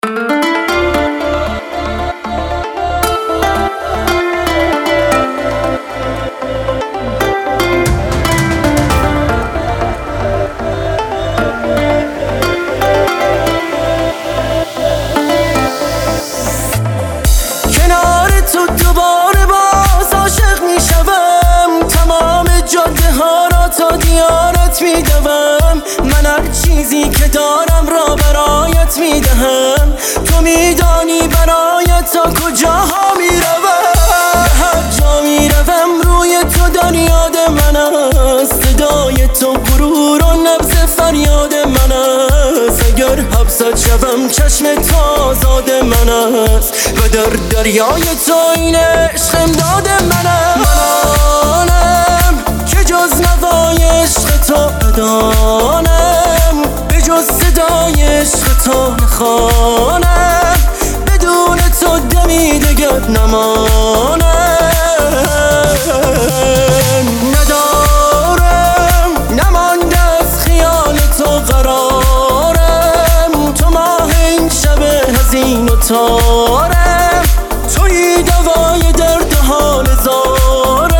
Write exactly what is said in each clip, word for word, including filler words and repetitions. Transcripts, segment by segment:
من هر چیزی که دارم را برایت میدهم، تو میدانی برای تا کجاها میروم. هر جا میروم روی تو در یاد من است، صدای تو غرور و نبض فریاد من است. اگر حبست شوم چشم تو آزاد من است و در دریای تو این عشق امداد من است. منم که جز نوای عشق تو ندانم، به جز صدای عشق تو نخوانم، بدون تو دمی دگر نمانم. ندارم نمانده از خیال تو قرارم، تو ماه این شب حزین و تارم، تویی دوای درد و حال زارم.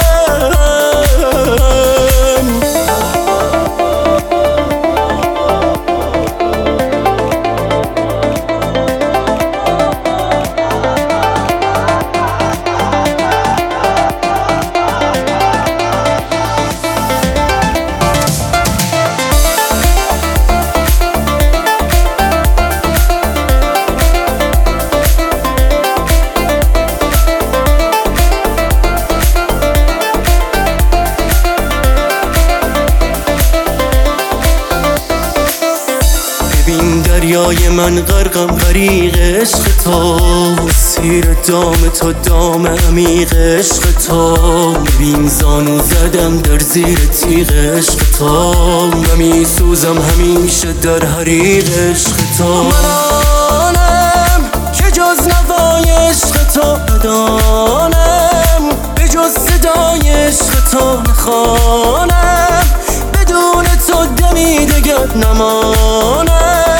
دریای من غرقم غریق عشق تو، سیر دام تو دام عمیق عشق تو. ببین زانو زدم در زیر تیغ عشق تو، نمی سوزم همیشه در حریق عشق تو. من آنم که جز نوای عشق تو ندانم، به جز صدای عشق تو نخوانم، بدون تو دمی دگر نمانم.